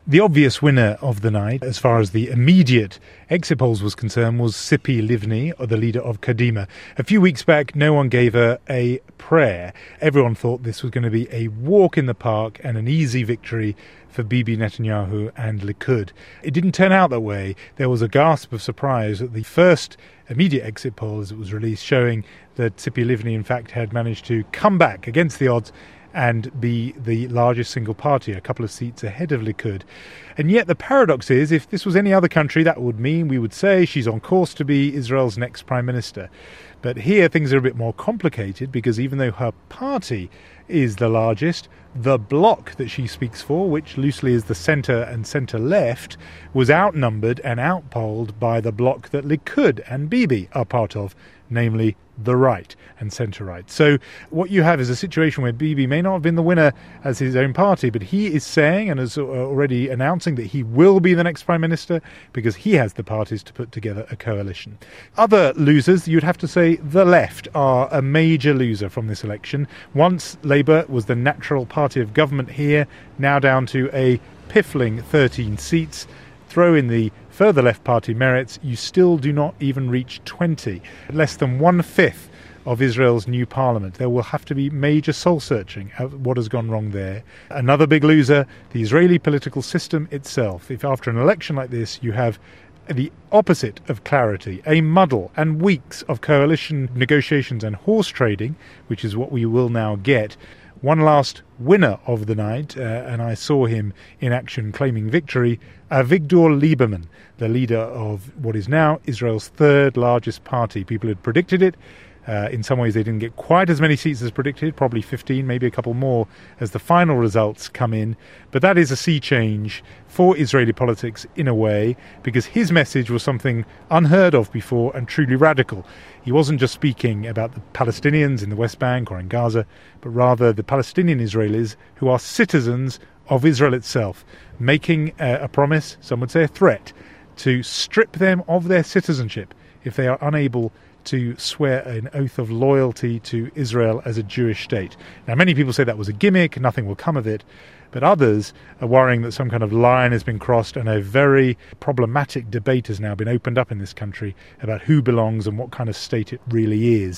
The obvious winner of the night, as far as the immediate exit polls was concerned, was Tzipi Livni, or the leader of Kadima. A few weeks back, no one gave her a prayer. Everyone thought this was going to be a walk in the park and an easy victory for Bibi Netanyahu and Likud. It didn't turn out that way. There was a gasp of surprise at the first immediate exit poll as it was released, showing that Tzipi Livni, in fact, had managed to come back against the odds and be the largest single party, a couple of seats ahead of Likud. And yet the paradox is, if this was any other country, that would mean we would say she's on course to be Israel's next prime minister. But here things are a bit more complicated, because even though her party is the largest, the bloc that she speaks for, which loosely is the centre and centre-left, was outnumbered and outpolled by the bloc that Likud and Bibi are part of, namely the right and centre-right. So what you have is a situation where Bibi may not have been the winner as his own party, but he is saying and is already announcing that he will be the next prime minister because he has the parties to put together a coalition. Other losers, you'd have to say the left are a major loser from this election. Once Labour was the natural party of government here, now down to a piffling 13 seats. Throw in the further left party Meretz, you still do not even reach 20. Less than 1/5 of Israel's new parliament. There will have to be major soul-searching at what has gone wrong there. Another big loser, the Israeli political system itself. If after an election like this you have the opposite of clarity, a muddle and weeks of coalition negotiations and horse trading, which is what we will now get. One last winner of the night, and I saw him in action claiming victory, Avigdor Lieberman, the leader of what is now Israel's third largest party. People had predicted it. In some ways they didn't get quite as many seats as predicted, probably 15, maybe a couple more as the final results come in. But that is a sea change for Israeli politics in a way, because his message was something unheard of before and truly radical. He wasn't just speaking about the Palestinians in the West Bank or in Gaza, but rather the Palestinian Israelis who are citizens of Israel itself, making a promise, some would say a threat, to strip them of their citizenship if they are unable to swear an oath of loyalty to Israel as a Jewish state. Now, many people say that was a gimmick, nothing will come of it, but others are worrying that some kind of line has been crossed and a very problematic debate has now been opened up in this country about who belongs and what kind of state it really is.